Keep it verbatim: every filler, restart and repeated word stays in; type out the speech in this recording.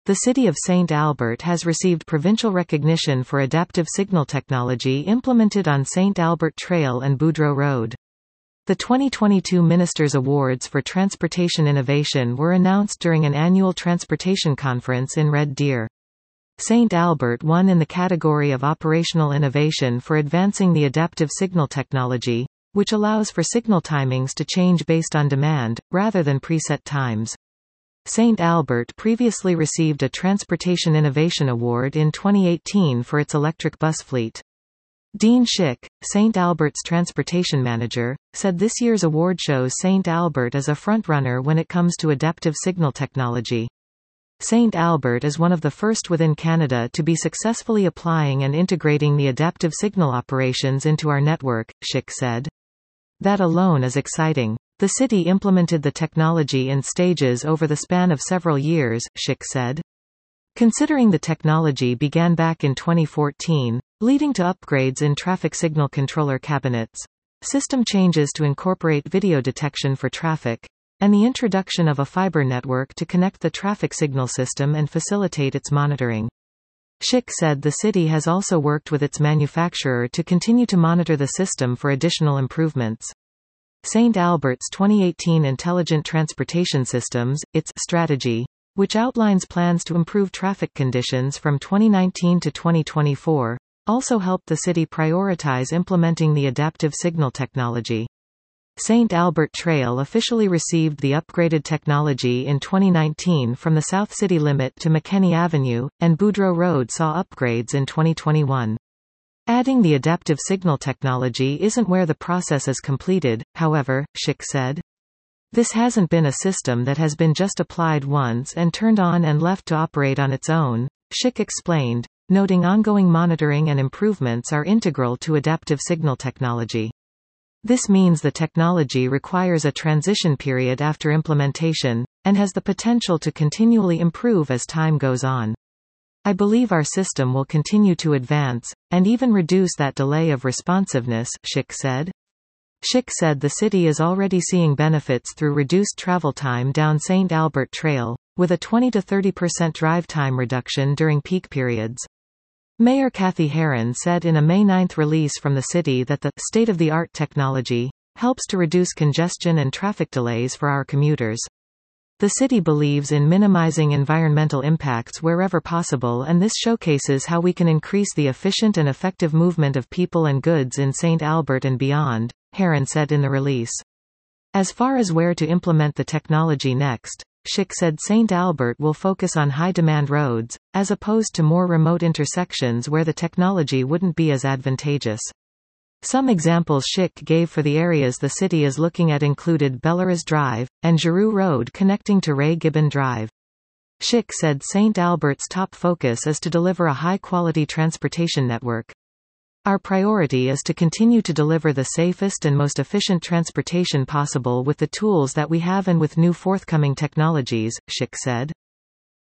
The city of Saint Albert has received provincial recognition for adaptive signal technology implemented on Saint Albert Trail and Boudreau Road. The twenty twenty-two Ministers' Awards for Transportation Innovation were announced during an annual transportation conference in Red Deer. Saint Albert won in the category of Operational Innovation for advancing the adaptive signal technology, which allows for signal timings to change based on demand, rather than preset times. Saint Albert previously received a Transportation Innovation Award in twenty eighteen for its electric bus fleet. Dean Schick, Saint Albert's transportation manager, said this year's award shows Saint Albert as a frontrunner when it comes to adaptive signal technology. Saint Albert is one of the first within Canada to be successfully applying and integrating the adaptive signal operations into our network, Schick said. That alone is exciting. The city implemented the technology in stages over the span of several years, Schick said. Considering the technology began back in twenty fourteen, leading to upgrades in traffic signal controller cabinets, system changes to incorporate video detection for traffic, and the introduction of a fiber network to connect the traffic signal system and facilitate its monitoring. Schick said the city has also worked with its manufacturer to continue to monitor the system for additional improvements. Saint Albert's twenty eighteen Intelligent Transportation Systems, its strategy, which outlines plans to improve traffic conditions from twenty nineteen to twenty twenty-four, also helped the city prioritize implementing the adaptive signal technology. Saint Albert Trail officially received the upgraded technology in twenty nineteen from the South City limit to McKenney Avenue, and Boudreau Road saw upgrades in twenty twenty-one. Adding the adaptive signal technology isn't where the process is completed, however, Schick said. This hasn't been a system that has been just applied once and turned on and left to operate on its own, Schick explained, noting ongoing monitoring and improvements are integral to adaptive signal technology. This means the technology requires a transition period after implementation, and has the potential to continually improve as time goes on. I believe our system will continue to advance, and even reduce that delay of responsiveness, Schick said. Schick said the city is already seeing benefits through reduced travel time down Saint Albert Trail, with a twenty to thirty percent drive time reduction during peak periods. Mayor Kathy Heron said in a May ninth release from the city that the state-of-the-art technology helps to reduce congestion and traffic delays for our commuters. The city believes in minimizing environmental impacts wherever possible, and this showcases how we can increase the efficient and effective movement of people and goods in Saint Albert and beyond, Heron said in the release. As far as where to implement the technology next, Schick said Saint Albert will focus on high-demand roads, as opposed to more remote intersections where the technology wouldn't be as advantageous. Some examples Schick gave for the areas the city is looking at included Belleras Drive, and Giroux Road connecting to Ray Gibbon Drive. Schick said Saint Albert's top focus is to deliver a high-quality transportation network. Our priority is to continue to deliver the safest and most efficient transportation possible with the tools that we have and with new forthcoming technologies, Schick said.